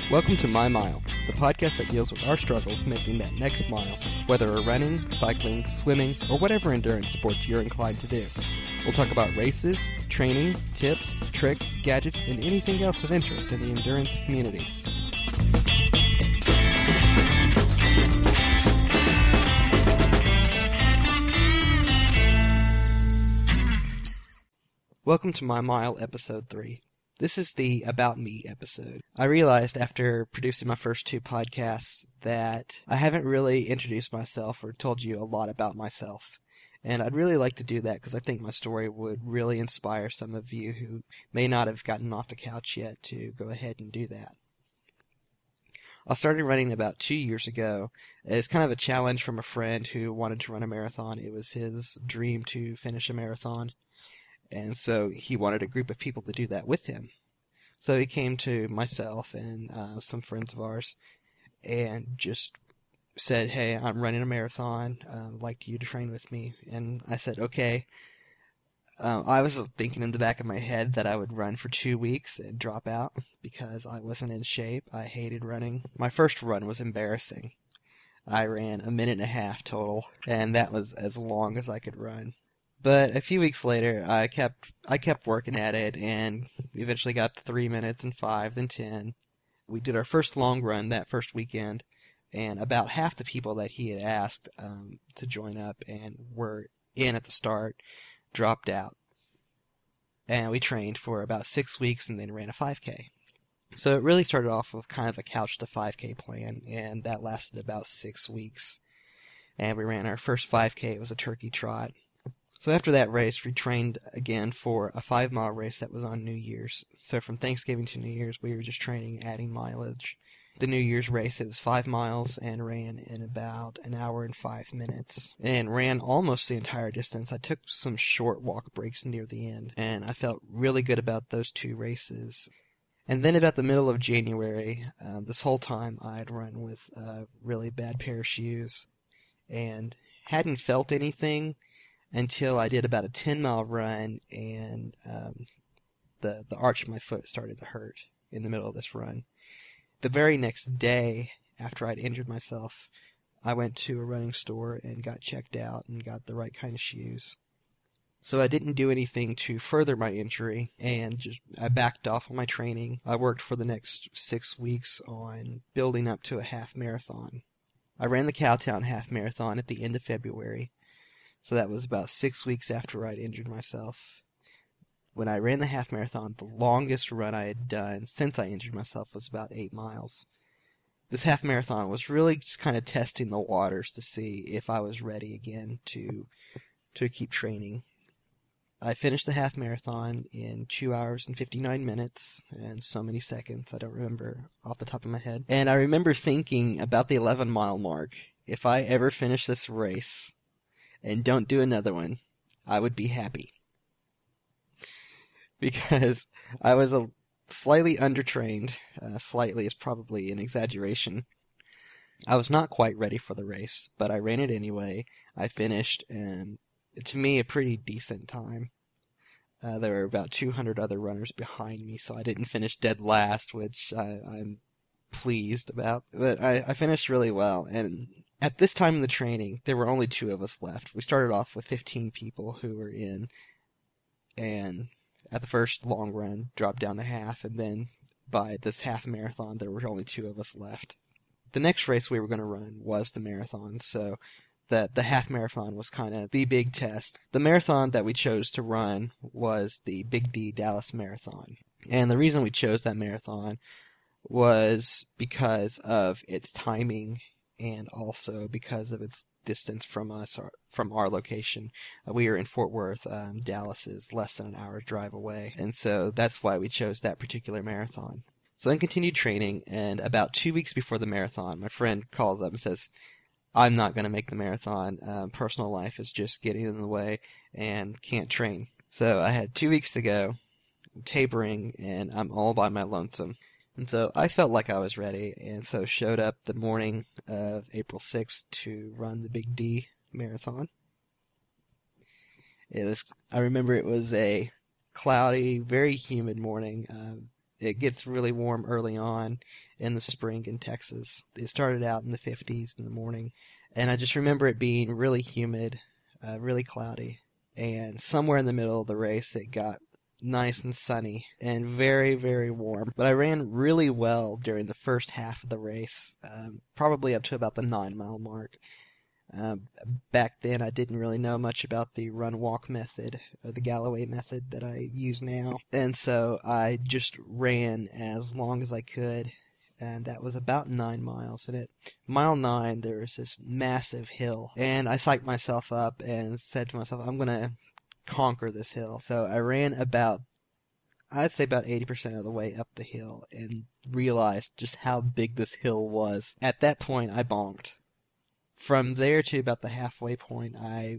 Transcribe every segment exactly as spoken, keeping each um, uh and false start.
Welcome to My Mile, the podcast that deals with our struggles making that next mile, whether we're running, cycling, swimming, or whatever endurance sport you're inclined to do. We'll talk about races, training, tips, tricks, gadgets, and anything else of interest in the endurance community. Welcome to My Mile, Episode three. This is the About Me episode. I realized after producing my first two podcasts that I haven't really introduced myself or told you a lot about myself. And I'd really like to do that because I think my story would really inspire some of you who may not have gotten off the couch yet to go ahead and do that. I started running about two years ago as kind of a challenge from a friend who wanted to run a marathon. It was his dream to finish a marathon. And so he wanted a group of people to do that with him. So he came to myself and uh, some friends of ours and just said, hey, I'm running a marathon. Uh, I'd like you to train with me. And I said, okay. Uh, I was thinking in the back of my head that I would run for two weeks and drop out because I wasn't in shape. I hated running. My first run was embarrassing. I ran a minute and a half total, and that was as long as I could run. But a few weeks later, I kept I kept working at it, and we eventually got to three minutes and five, then ten. We did our first long run that first weekend, and about half the people that he had asked um, to join up and were in at the start dropped out. And we trained for about six weeks and then ran a five K. So it really started off with kind of a couch to five K plan, and that lasted about six weeks. And we ran our first five K. It was a turkey trot. So after that race, we trained again for a five-mile race that was on New Year's. So from Thanksgiving to New Year's, we were just training, adding mileage. The New Year's race, it was five miles and ran in about an hour and five minutes. And ran almost the entire distance. I took some short walk breaks near the end, and I felt really good about those two races. And then about the middle of January, uh, this whole time I had run with a really bad pair of shoes and hadn't felt anything until I did about a ten-mile run, and um, the the arch of my foot started to hurt in the middle of this run. The very next day, after I'd injured myself, I went to a running store and got checked out and got the right kind of shoes. So I didn't do anything to further my injury, and just I backed off on my training. I worked for the next six weeks on building up to a half marathon. I ran the Cowtown half marathon at the end of February. So that was about six weeks after I'd injured myself. When I ran the half marathon, the longest run I had done since I injured myself was about eight miles. This half marathon was really just kind of testing the waters to see if I was ready again to to keep training. I finished the half marathon in two hours and fifty-nine minutes and so many seconds. I don't remember off the top of my head. And I remember thinking about the eleven mile mark, if I ever finish this race and don't do another one, I would be happy. Because I was a slightly undertrained. Uh, slightly is probably an exaggeration. I was not quite ready for the race, but I ran it anyway. I finished, and to me, a pretty decent time. Uh, there were about two hundred other runners behind me, so I didn't finish dead last, which I, I'm pleased about. But I, I finished really well, and at this time in the training, there were only two of us left. We started off with fifteen people who were in, and at the first long run, dropped down to half, and then by this half marathon, there were only two of us left. The next race we were going to run was the marathon, so the, the half marathon was kind of the big test. The marathon that we chose to run was the Big D Dallas Marathon, and the reason we chose that marathon was because of its timing and also because of its distance from us, or from our location. Uh, we are in Fort Worth. Um, Dallas is less than an hour's drive away, and so that's why we chose that particular marathon. So then continued training, and about two weeks before the marathon, my friend calls up and says, I'm not going to make the marathon. Um, personal life is just getting in the way and can't train. So I had two weeks to go, tapering, and I'm all by my lonesome. And so I felt like I was ready, and so showed up the morning of April sixth to run the Big D Marathon. It was, I remember it was a cloudy, very humid morning. Uh, It gets really warm early on in the spring in Texas. It started out in the fifties in the morning, and I just remember it being really humid, uh, really cloudy, and somewhere in the middle of the race it got nice and sunny and very, very warm. But I ran really well during the first half of the race, um, probably up to about the nine mile mark. Uh, back then, I didn't really know much about the run-walk method, or the Galloway method that I use now. And so I just ran as long as I could, and that was about nine miles. And at mile nine, there was this massive hill, and I psyched myself up and said to myself, I'm going to conquer this hill. So I ran about, I'd say about eighty percent of the way up the hill, and realized just how big this hill was. At that point, I bonked. From there to about the halfway point, I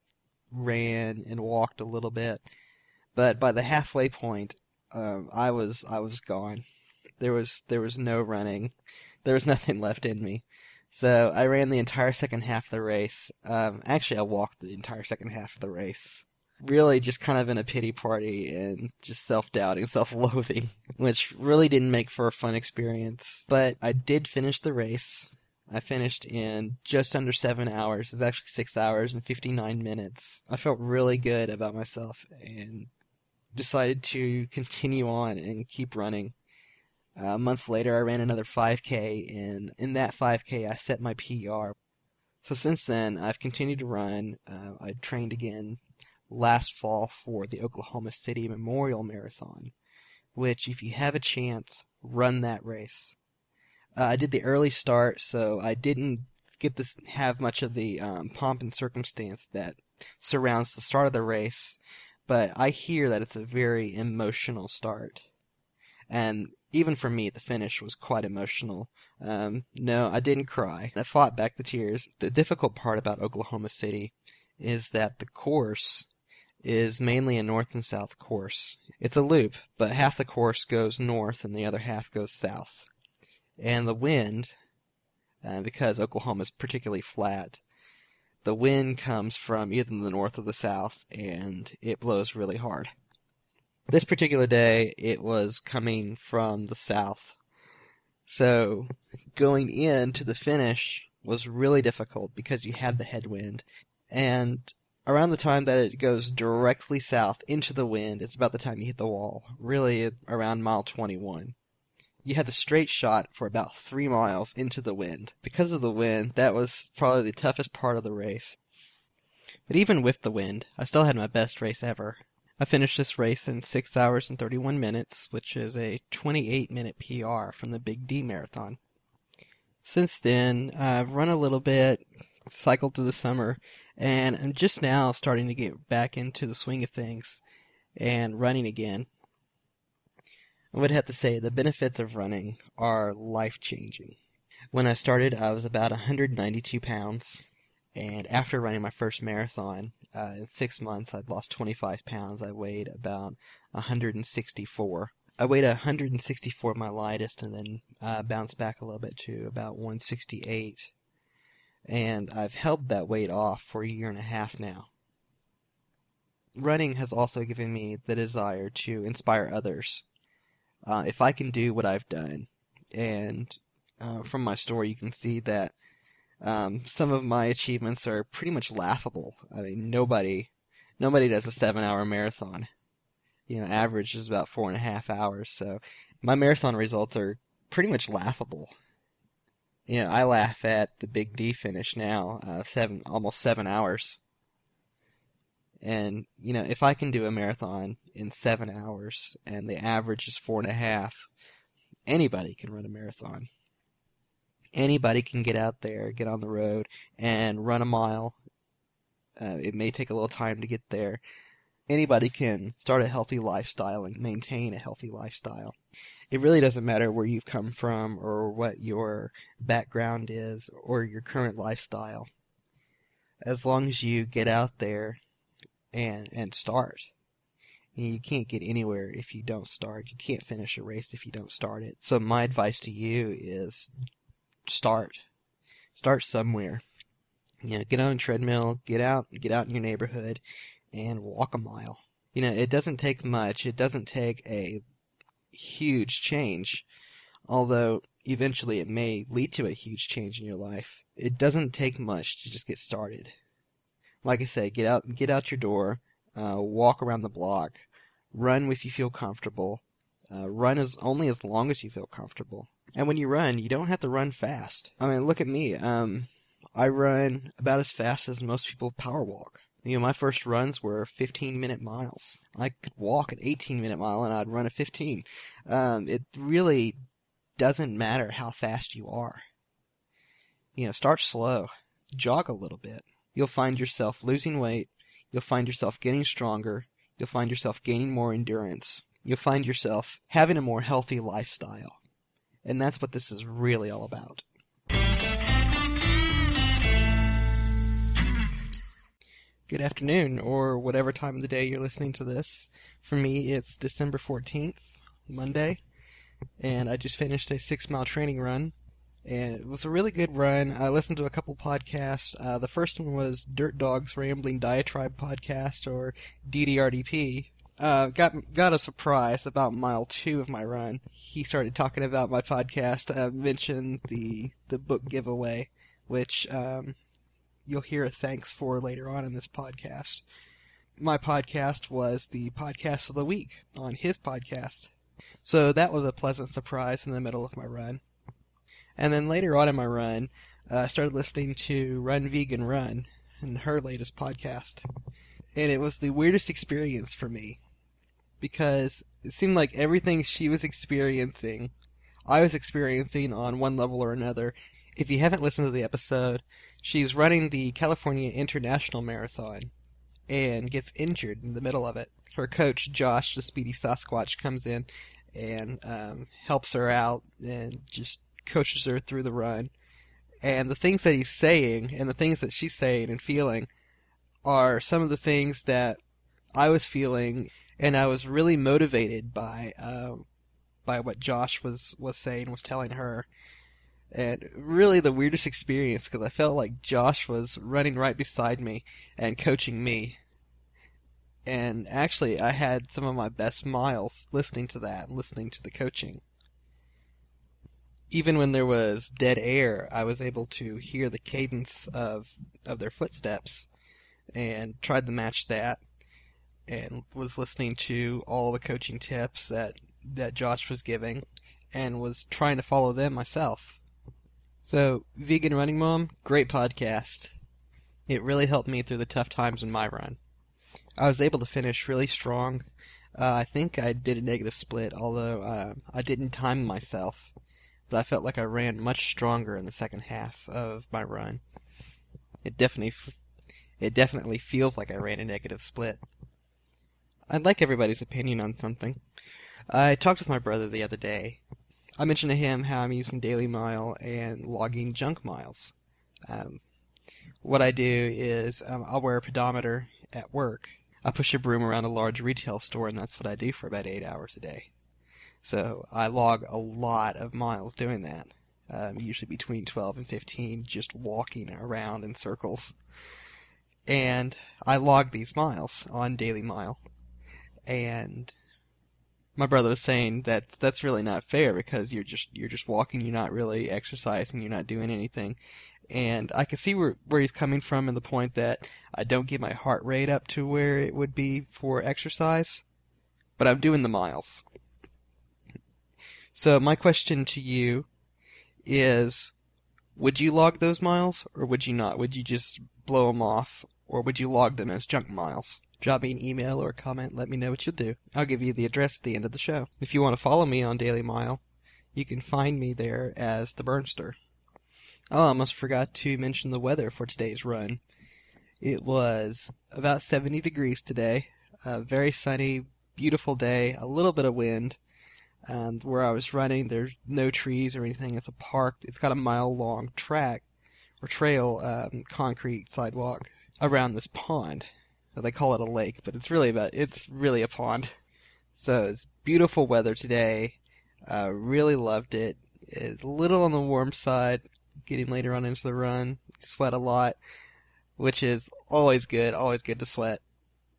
ran and walked a little bit, but by the halfway point, um, I was I was gone. There was there was no running. There was nothing left in me. So I ran the entire second half of the race. Um, actually, I walked the entire second half of the race. Really, just kind of in a pity party and just self-doubting, self-loathing, which really didn't make for a fun experience. But I did finish the race. I finished in just under seven hours. It was actually six hours and fifty-nine minutes. I felt really good about myself and decided to continue on and keep running. Uh, a month later, I ran another five K, and in that five K, I set my P R. So since then, I've continued to run. Uh, I trained again last fall for the Oklahoma City Memorial Marathon, which, if you have a chance, run that race. Uh, I did the early start, so I didn't get to have much of the um, pomp and circumstance that surrounds the start of the race, but I hear that it's a very emotional start. And even for me, the finish was quite emotional. Um, no, I didn't cry. I fought back the tears. The difficult part about Oklahoma City is that the course is mainly a north and south course. It's a loop, but half the course goes north and the other half goes south. And the wind, uh, because Oklahoma is particularly flat, the wind comes from either the north or the south, and it blows really hard. This particular day, it was coming from the south. So going into the finish was really difficult because you had the headwind. And around the time that it goes directly south into the wind, it's about the time you hit the wall, really around mile twenty-one. You had the straight shot for about three miles into the wind. Because of the wind, that was probably the toughest part of the race. But even with the wind, I still had my best race ever. I finished this race in six hours and thirty-one minutes, which is a twenty-eight minute P R from the Big D Marathon. Since then, I've run a little bit, cycled through the summer, and I'm just now starting to get back into the swing of things and running again. I would have to say the benefits of running are life-changing. When I started, I was about one hundred ninety-two pounds, and after running my first marathon, uh, in six months I'd lost twenty-five pounds. I weighed about one hundred sixty-four. I weighed one hundred sixty-four my lightest, and then uh, bounced back a little bit to about one sixty-eight. And I've held that weight off for a year and a half now. Running has also given me the desire to inspire others. Uh, if I can do what I've done, and uh, from my story you can see that um, some of my achievements are pretty much laughable. I mean, nobody, nobody does a seven-hour marathon. You know, average is about four and a half hours. So my marathon results are pretty much laughable. You know, I laugh at the Big D finish now, uh, seven, almost seven hours. And, you know, if I can do a marathon in seven hours and the average is four and a half, anybody can run a marathon. Anybody can get out there, get on the road, and run a mile. Uh, it may take a little time to get there. Anybody can start a healthy lifestyle and maintain a healthy lifestyle. It really doesn't matter where you've come from or what your background is or your current lifestyle. As long as you get out there and and start. You can't get anywhere if you don't start. You can't finish a race if you don't start it. So my advice to you is start. Start somewhere. You know, get on a treadmill, get out, get out in your neighborhood, and walk a mile. You know, it doesn't take much. It doesn't take a huge change, although eventually it may lead to a huge change in your life. It doesn't take much to just get started. Like I said, get out, get out your door, uh, walk around the block, run if you feel comfortable, uh, run as only as long as you feel comfortable. And when you run, you don't have to run fast. I mean, look at me. Um, I run about as fast as most people power walk. You know, my first runs were fifteen-minute miles. I could walk an eighteen-minute mile, and I'd run a fifteen. Um, it really doesn't matter how fast you are. You know, start slow. Jog a little bit. You'll find yourself losing weight. You'll find yourself getting stronger. You'll find yourself gaining more endurance. You'll find yourself having a more healthy lifestyle. And that's what this is really all about. Good afternoon, or whatever time of the day you're listening to this. For me, it's December fourteenth, Monday, and I just finished a six-mile training run, and it was a really good run. I listened to a couple podcasts. Uh, the first one was Dirt Dog's Rambling Diatribe Podcast, or D D R D P. Uh, got got a surprise about mile two of my run. He started talking about my podcast, uh, mentioned the the book giveaway, which um, you'll hear a thanks for later on in this podcast. My podcast was the podcast of the week on his podcast. So that was a pleasant surprise in the middle of my run. And then later on in my run, uh, I started listening to Run Vegan Run, and her latest podcast. And it was the weirdest experience for me, because it seemed like everything she was experiencing, I was experiencing on one level or another. If you haven't listened to the episode, she's running the California International Marathon and gets injured in the middle of it. Her coach, Josh, the Speedy Sasquatch, comes in and um, helps her out and just coaches her through the run. And the things that he's saying and the things that she's saying and feeling are some of the things that I was feeling, and I was really motivated by uh, by what Josh was, was saying, was telling her. And really the weirdest experience, because I felt like Josh was running right beside me and coaching me. And actually, I had some of my best miles listening to that, listening to the coaching. Even when there was dead air, I was able to hear the cadence of, of their footsteps and tried to match that, and was listening to all the coaching tips that, that Josh was giving and was trying to follow them myself. So, Vegan Running Mom, great podcast. It really helped me through the tough times in my run. I was able to finish really strong. Uh, I think I did a negative split, although uh, I didn't time myself. But I felt like I ran much stronger in the second half of my run. It definitely, it definitely feels like I ran a negative split. I'd like everybody's opinion on something. I talked with my brother the other day. I mentioned to him how I'm using Daily Mile and logging junk miles. Um, what I do is um, I'll wear a pedometer at work. I push a broom around a large retail store, and that's what I do for about eight hours a day. So I log a lot of miles doing that, um, usually between twelve and fifteen, just walking around in circles. And I log these miles on Daily Mile. And my brother was saying that that's really not fair, because you're just you're just walking, you're not really exercising, you're not doing anything. And I can see where where he's coming from, in the point that I don't get my heart rate up to where it would be for exercise, but I'm doing the miles. So my question to you is, would you log those miles, or would you not? Would you just blow them off, or would you log them as junk miles? Drop me an email or a comment, let me know what you'll do. I'll give you the address at the end of the show. If you want to follow me on Daily Mile, you can find me there as the Burnster. Oh, I almost forgot to mention the weather for today's run. It was about seventy degrees today, a very sunny, beautiful day, a little bit of wind. And where I was running, there's no trees or anything. It's a park. It's got a mile-long track or trail, um, concrete sidewalk around this pond. They call it a lake, but it's really about it's really a pond. So it's beautiful weather today. Uh, really loved it. It's a little on the warm side, getting later on into the run. Sweat a lot, which is always good. Always good to sweat.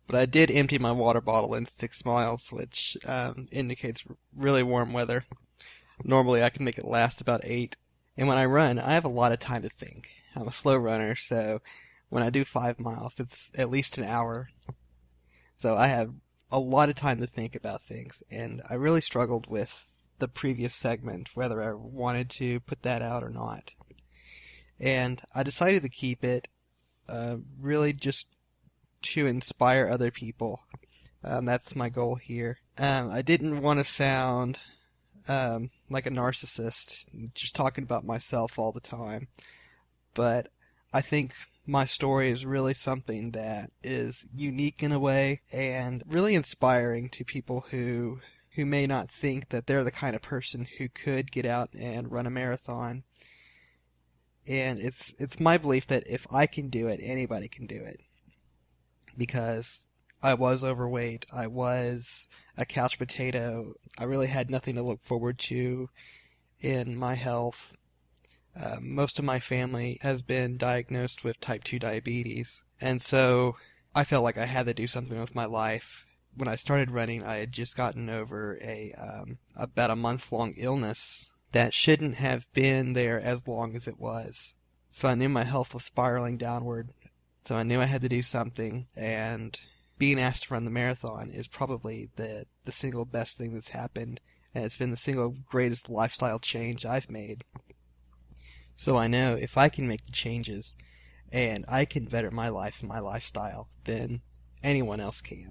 But I did empty my water bottle in six miles, which um, indicates really warm weather. Normally I can make it last about eight. And when I run, I have a lot of time to think. I'm a slow runner, so when I do five miles, it's at least an hour. So I have a lot of time to think about things. And I really struggled with the previous segment, whether I wanted to put that out or not. And I decided to keep it uh, really just to inspire other people. Um, that's my goal here. Um, I didn't want to sound um, like a narcissist, just talking about myself all the time. But I think my story is really something that is unique in a way and really inspiring to people who who may not think that they're the kind of person who could get out and run a marathon. And it's it's my belief that if I can do it, anybody can do it. Because I was overweight, I was a couch potato, I really had nothing to look forward to in my health. Uh, most of my family has been diagnosed with type two diabetes, and so I felt like I had to do something with my life. When I started running, I had just gotten over a um, about a month-long illness that shouldn't have been there as long as it was. So I knew my health was spiraling downward. So I knew I had to do something, and being asked to run the marathon is probably the, the single best thing that's happened, and it's been the single greatest lifestyle change I've made. So I know if I can make the changes, and I can better my life and my lifestyle, then anyone else can.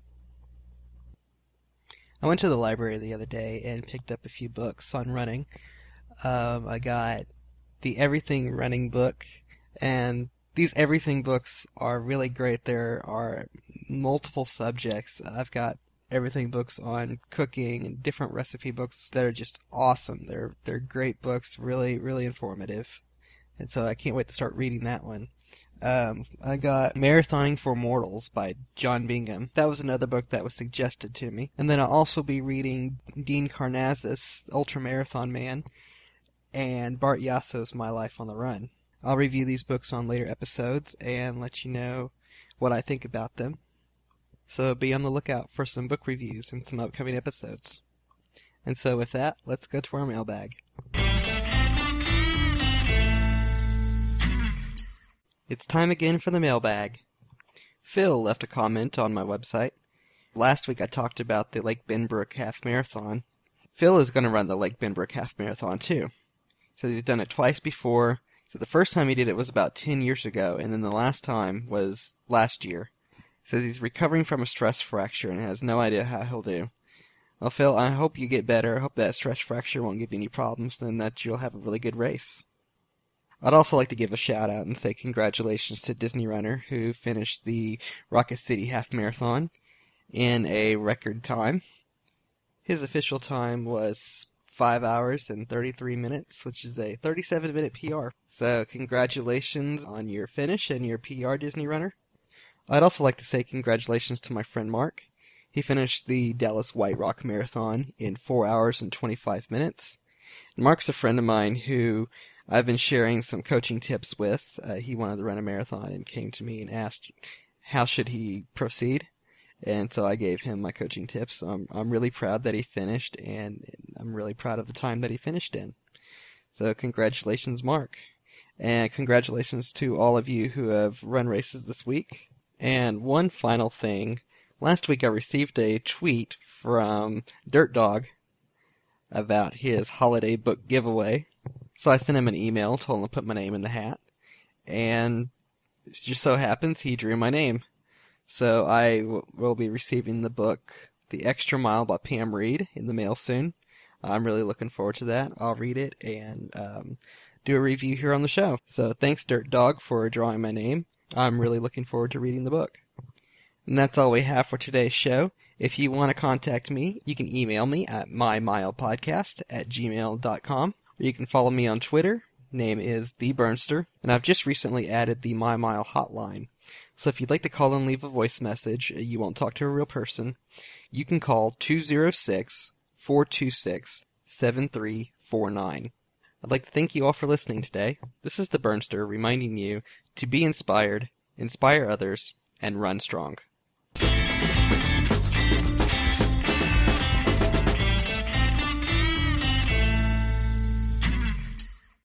I went to the library the other day and picked up a few books on running. Um, I got the Everything Running book, and these Everything books are really great. There are multiple subjects. I've got Everything books on cooking and different recipe books that are just awesome. They're they're great books, really, really informative. And so I can't wait to start reading that one. Um, I got Marathoning for Mortals by John Bingham. That was another book that was suggested to me. And then I'll also be reading Dean Karnazes' Ultramarathon Man and Bart Yasso's My Life on the Run. I'll review these books on later episodes and let you know what I think about them. So be on the lookout for some book reviews and some upcoming episodes. And so with that, let's go to our mailbag. It's time again for the mailbag. Phil left a comment on my website. Last week I talked about the Lake Benbrook Half Marathon. Phil is going to run the Lake Benbrook Half Marathon too. So he's done it twice before. So the first time he did it was about ten years ago, and then the last time was last year. Says he's recovering from a stress fracture and has no idea how he'll do. Well, Phil, I hope you get better. I hope that stress fracture won't give you any problems, and that you'll have a really good race. I'd also like to give a shout out and say congratulations to Disney Runner, who finished the Rocket City Half Marathon in a record time. His official time was five hours and thirty-three minutes, which is a thirty-seven minute P R. So congratulations on your finish and your P R, Disney Runner. I'd also like to say congratulations to my friend Mark. He finished the Dallas White Rock Marathon in four hours and twenty-five minutes. Mark's a friend of mine who I've been sharing some coaching tips with. Uh, he wanted to run a marathon and came to me and asked how should he proceed. And so I gave him my coaching tips. So I'm, I'm really proud that he finished, and I'm really proud of the time that he finished in. So congratulations, Mark. And congratulations to all of you who have run races this week. And one final thing. Last week I received a tweet from Dirt Dog about his holiday book giveaway. So I sent him an email, told him to put my name in the hat. And it just so happens he drew my name. So I w- will be receiving the book The Extra Mile by Pam Reed in the mail soon. I'm really looking forward to that. I'll read it and um, do a review here on the show. So thanks, Dirt Dog, for drawing my name. I'm really looking forward to reading the book. And that's all we have for today's show. If you want to contact me, you can email me at mymilepodcast at gmail dot com. Or you can follow me on Twitter. Name is The Burnster. And I've just recently added the My Mile hotline. So if you'd like to call and leave a voice message, you won't talk to a real person, you can call two oh six, four two six, seven three four nine. I'd like to thank you all for listening today. This is The Burnster reminding you to be inspired, inspire others, and run strong.